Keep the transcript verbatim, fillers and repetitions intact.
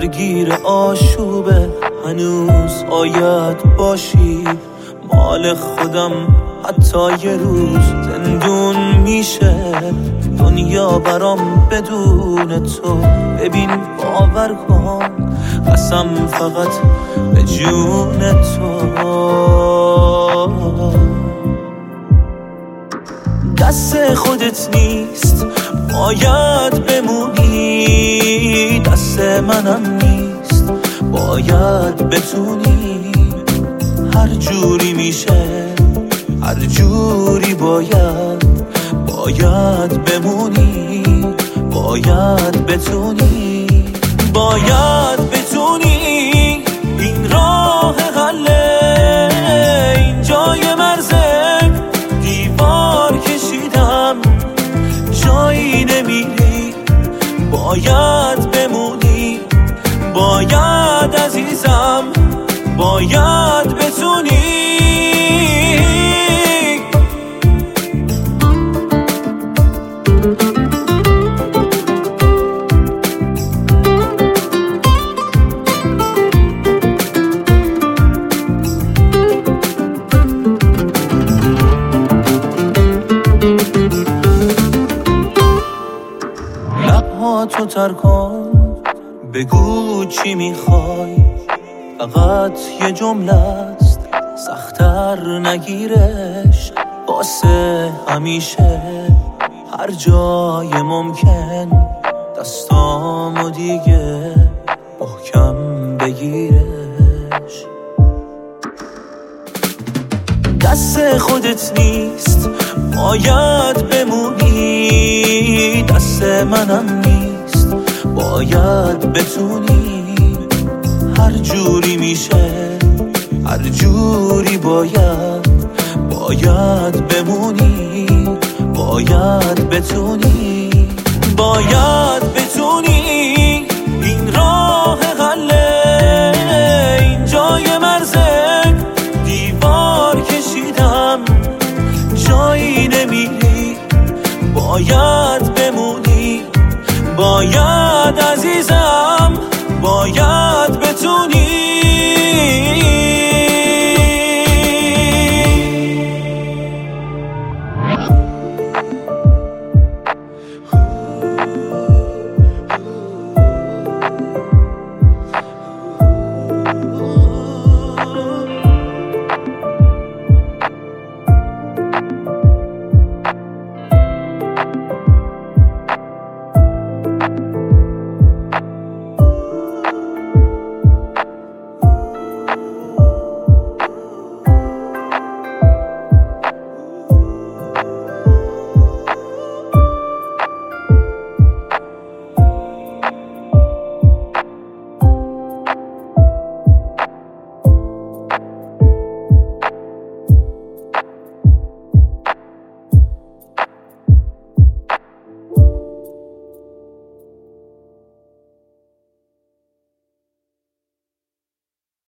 گیر آشوبه، هنوز آید باشی مال خودم. حتی یه روز زندون میشه دنیا برام بدون تو. ببین باور کن قسم فقط به جون تو. دست خودت نیست باید بمونی، دست منم نیست باید بتونی. هر جوری میشه هر جوری باید باید بمونی، باید بتونی، باید بتونی. این راه حله، این جای مرزه، دیوار کشیدم جایی نمیری. باید بمونی، باید عزیزم، باید بتونی. تو تر کن، بگو چی میخوای. فقط یه جمله است، سخت‌تر نگیرش. واسه همیشه هر جای ممکن دستامو دیگه محکم بگیرش. دست خودت نیست باید بمونی، دست منم نیست باید بتونی. هر جوری میشه هر جوری باید باید بمونی، باید بتونی، باید بتونی. این راه حله، این جای مرزه، دیوار کشیدم جایی نمیری. باید بمونی، باید عزیزم، باید بتونی.